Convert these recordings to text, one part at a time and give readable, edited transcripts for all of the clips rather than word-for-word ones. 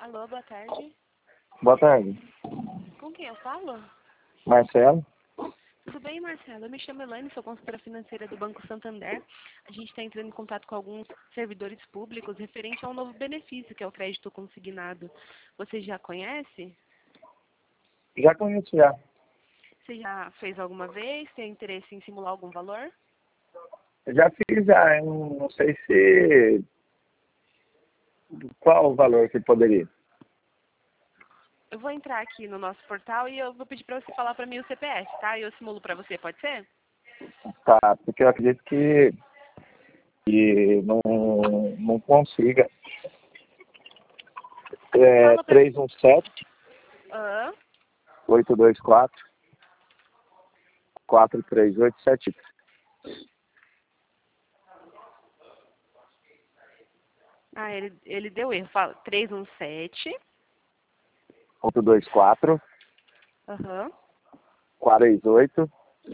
Alô, boa tarde. Boa tarde. Com quem eu falo? Marcelo? Tudo bem, Marcelo? Eu me chamo Elaine, sou consultora financeira do Banco Santander. A gente está entrando em contato com alguns servidores públicos referente a um novo benefício, que é o crédito consignado. Você já conhece? Já conheço já. Você já fez alguma vez? Tem interesse em simular algum valor? Eu já fiz já, eu não sei se... Qual o valor que poderia? Eu vou entrar aqui no nosso portal e eu vou pedir para você falar para mim o CPF, tá? E eu simulo para você, pode ser? Tá, porque eu acredito que não consiga. É Fala para mim. 317 Ah, 824 43878. ele deu erro. Fala 317. 824 Aham. 48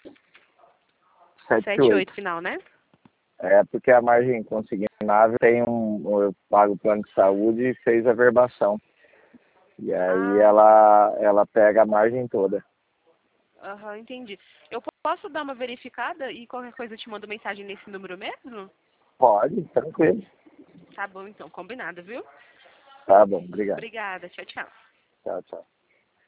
78 78. final, né? É porque a margem consignável tem eu pago o plano de saúde e fez a verbação. E aí Ah, ela pega a margem toda. aham, entendi. Eu posso dar uma verificada e qualquer coisa eu te mando mensagem nesse número mesmo? Pode, tranquilo. Tá bom, então, combinado, viu? Tá bom, obrigado. Obrigada, tchau, tchau. Tchau, tchau.